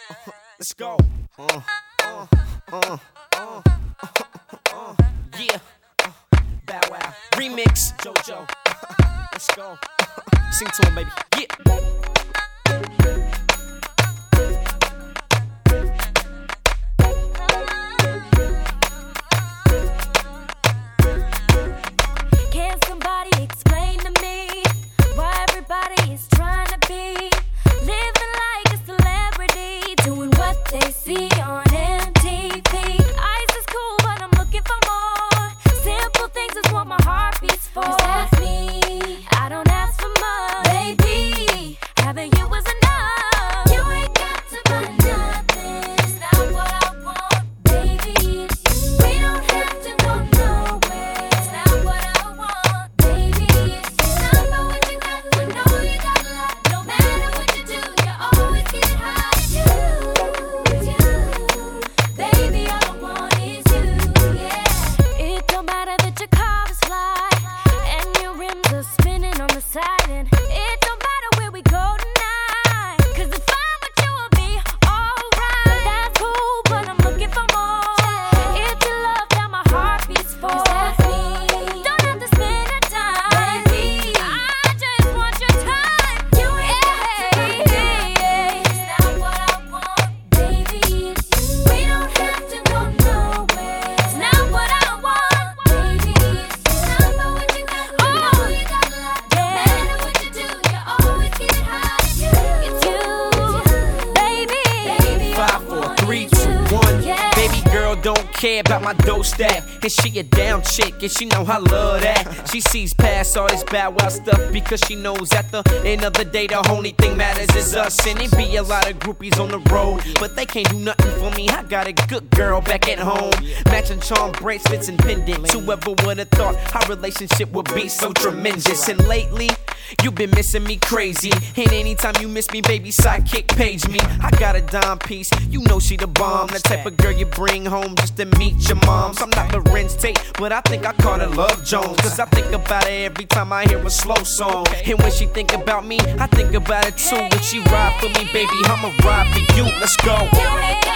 Let's go. Yeah. Bow Wow. Remix. JoJo. Let's go. Sing to him, baby. Yeah. Can somebody explain to me why everybody is trying to be living like a celebrity, doing what they see on MTV? Ice is cool, but I'm looking for more. Simple things is what my heart beats for. 'Cause that's me, I don't ask for much, baby. Having you was enough. You ain't got to buy nothing. It's not what I want, baby. It's you. We don't have to go nowhere. It's not what I want, baby. It's you. I know what you got. I know you got a lot. No matter what you do, you always get high. You, baby, all I want is you. Yeah. It don't matter that your car is fly and your rims are spinning on the side, and it don't matter where we go tonight. 'Cause if I'm with you, I'll be alright. That's cool, but I'm looking for more. It's your love that my heart beats for. 'Cause that's me. Don't have to spend the time, baby. I just want your time. You ain't got to It's not what I want, baby. It's you. We don't have to go nowhere. It's not what I want, baby. It's you. I know what you got. I know you got a lot. No matter what you do, you always get high. It's you, baby. 5, 4, 3, 2, 1. Yeah. Baby girl don't care about my dough stack, and she a down chick, and she know I love that. She sees past all this Bow Wow stuff because she knows at the end of the day the only thing matters is us. And it be a lot of groupies on the road, but they can't do nothing for me. I got a good girl back at home, matching charm bracelets and pendants. Whoever would've thought our relationship would be so tremendous? And lately, you've been missing me crazy, and anytime you miss me, baby, sidekick page me. I got a dime piece, you know she the bomb, the type of girl you bring home just to meet your moms. I'm not Lorenz Tate, but I think I call her Love Jones, 'cause I think about her every time I hear a slow song. And when she think about me, I think about it too. When she ride for me, baby, I'ma ride for you. Let's go. You ain't got